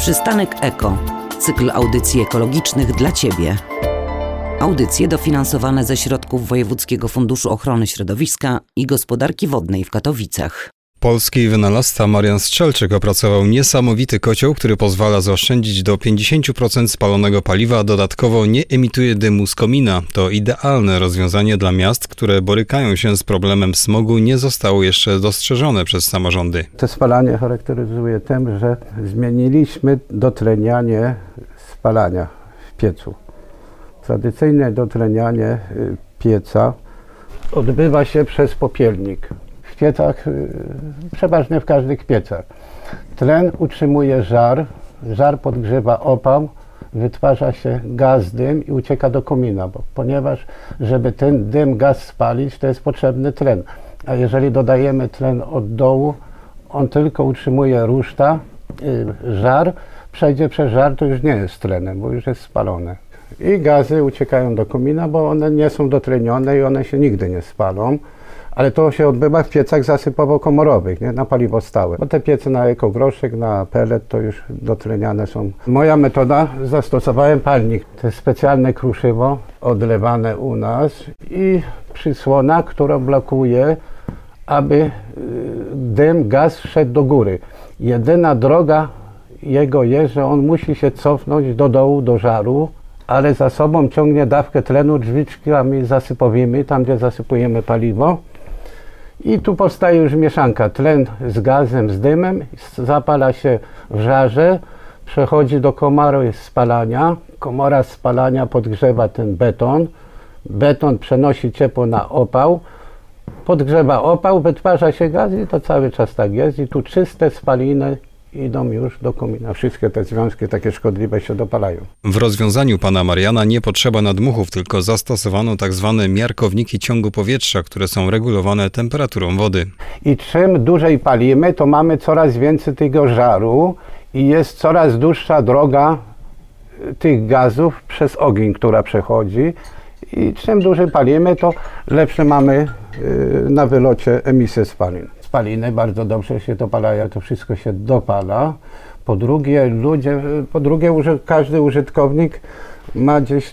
Przystanek Eko. Cykl audycji ekologicznych dla Ciebie. Audycje dofinansowane ze środków Wojewódzkiego Funduszu Ochrony Środowiska i Gospodarki Wodnej w Katowicach. Polski wynalazca Marian Strzelczyk opracował niesamowity kocioł, który pozwala zaoszczędzić do 50% spalonego paliwa, a dodatkowo nie emituje dymu z komina. To idealne rozwiązanie dla miast, które borykają się z problemem smogu, nie zostało jeszcze dostrzeżone przez samorządy. To spalanie charakteryzuje tym, że zmieniliśmy dotlenianie spalania w piecu. Tradycyjne dotlenianie pieca odbywa się przez popielnik. W piecach, przeważnie w każdych piecach. Tlen utrzymuje żar, żar podgrzewa opał, wytwarza się gaz, dym i ucieka do komina, ponieważ żeby ten dym, gaz spalić, to jest potrzebny tlen. A jeżeli dodajemy tlen od dołu, on tylko utrzymuje ruszta, żar, przejdzie przez żar, to już nie jest tlenem, bo już jest spalone. I gazy uciekają do komina, bo one nie są dotlenione i one się nigdy nie spalą. Ale to się odbywa w piecach zasypowo-komorowych, nie? Na paliwo stałe. Bo te piece na ekogroszek, na pellet to już dotleniane są. Moja metoda, zastosowałem palnik. To jest specjalne kruszywo odlewane u nas i przysłona, która blokuje, aby dym, gaz szedł do góry. Jedyna droga jego jest, że on musi się cofnąć do dołu, do żaru, ale za sobą ciągnie dawkę tlenu drzwiczkami zasypowymi, tam gdzie zasypujemy paliwo. I tu powstaje już mieszanka, tlen z gazem, z dymem, zapala się w żarze, przechodzi do komory spalania. Komora spalania podgrzewa ten beton, beton przenosi ciepło na opał, podgrzewa opał, wytwarza się gaz i to cały czas tak jest. I tu czyste spaliny idą już do komina. Wszystkie te związki takie szkodliwe się dopalają. W rozwiązaniu pana Mariana nie potrzeba nadmuchów, tylko zastosowano tak zwane miarkowniki ciągu powietrza, które są regulowane temperaturą wody. I czym dłużej palimy, to mamy coraz więcej tego żaru i jest coraz dłuższa droga tych gazów przez ogień, która przechodzi. I czym dłużej palimy, to lepsze mamy na wylocie emisję spalin. Spaliny bardzo dobrze się dopalają, to wszystko się dopala. Po drugie, każdy użytkownik ma gdzieś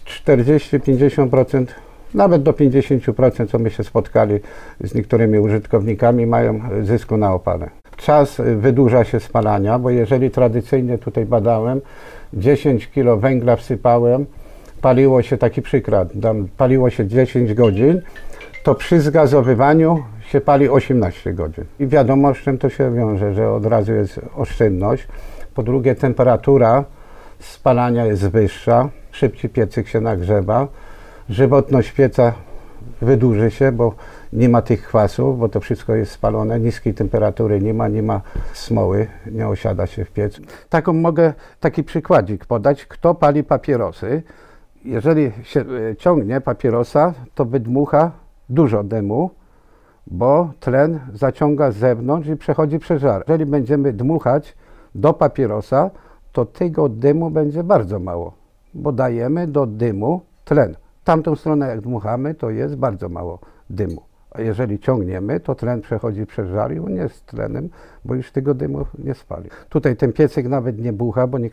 40-50%, nawet do 50%, co my się spotkali z niektórymi użytkownikami, mają zysku na opale. Czas wydłuża się spalania, bo jeżeli tradycyjnie tutaj badałem, 10 kg węgla wsypałem, paliło się, taki przykład, paliło się 10 godzin, to przy zgazowywaniu się pali 18 godzin. I wiadomo, z czym to się wiąże, że od razu jest oszczędność. Po drugie, temperatura spalania jest wyższa, szybciej piecyk się nagrzewa, żywotność pieca wydłuży się, bo nie ma tych kwasów, bo to wszystko jest spalone, niskiej temperatury nie ma smoły, nie osiada się w piecu. Mogę taki przykładzik podać, kto pali papierosy. Jeżeli się ciągnie papierosa, to wydmucha dużo dymu, bo tlen zaciąga z zewnątrz i przechodzi przez żar. Jeżeli będziemy dmuchać do papierosa, to tego dymu będzie bardzo mało, bo dajemy do dymu tlen. Tamtą stronę jak dmuchamy, to jest bardzo mało dymu. A jeżeli ciągniemy, to tlen przechodzi przez żar i on nie jest tlenem, bo już tego dymu nie spali. Tutaj ten piecyk nawet nie bucha, bo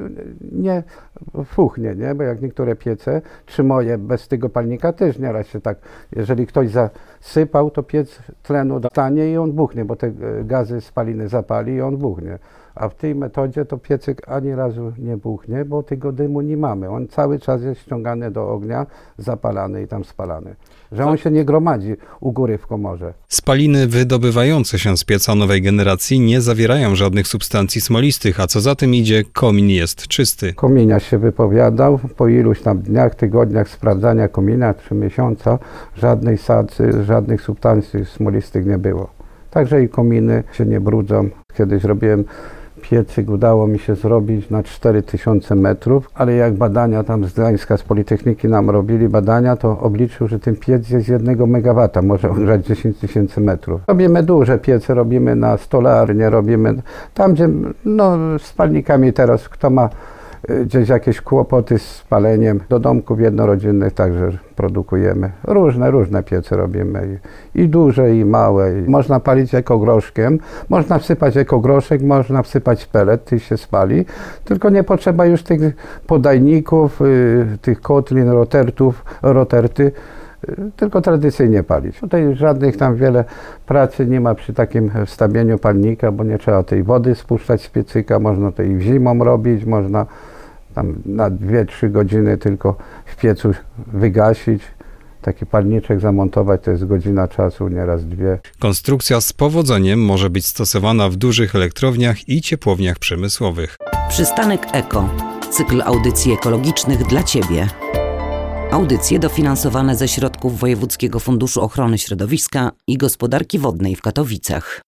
nie fuchnie, nie? Bo jak niektóre piece, czy moje bez tego palnika też nieraz się tak, jeżeli ktoś zasypał, to piec tlenu dostanie i on buchnie, bo te gazy spaliny zapali i on buchnie. A w tej metodzie to piecyk ani razu nie buchnie, bo tego dymu nie mamy. On cały czas jest ściągany do ognia, zapalany i tam spalany. Że on się nie gromadzi u góry w komorze. Spaliny wydobywające się z pieca nowej generacji nie zawierają żadnych substancji smolistych, a co za tym idzie, komin jest czysty. Kominiarz się wypowiadał, po iluś tam dniach, tygodniach sprawdzania komina, 3 miesiąca, żadnej sadzy, żadnych substancji smolistych nie było. Także i kominy się nie brudzą. Kiedyś robiłem piecyk, udało mi się zrobić na 4000 metrów, ale jak badania tam z Gdańska, z Politechniki nam robili badania, to obliczył, że ten piec jest 1 MW, może ogrzać 10 000 metrów. Robimy duże piece, robimy na stolarnie, robimy tam, gdzie z palnikami teraz, kto ma gdzieś jakieś kłopoty z spaleniem. Do domków jednorodzinnych także produkujemy. Różne piece robimy. I duże, i małe. Można palić ekogroszkiem. Można wsypać ekogroszek, można wsypać pelet i się spali. Tylko nie potrzeba już tych podajników, tych kotlin, roterty, tylko tradycyjnie palić. Tutaj żadnych tam wiele pracy nie ma przy takim wstawieniu palnika, bo nie trzeba tej wody spuszczać z piecyka, można to i w zimą robić, można tam na 2-3 godziny tylko w piecu wygasić. Taki palniczek zamontować to jest godzina czasu, nieraz 2. Konstrukcja z powodzeniem może być stosowana w dużych elektrowniach i ciepłowniach przemysłowych. Przystanek Eko. Cykl audycji ekologicznych dla Ciebie. Audycje dofinansowane ze środków Wojewódzkiego Funduszu Ochrony Środowiska i Gospodarki Wodnej w Katowicach.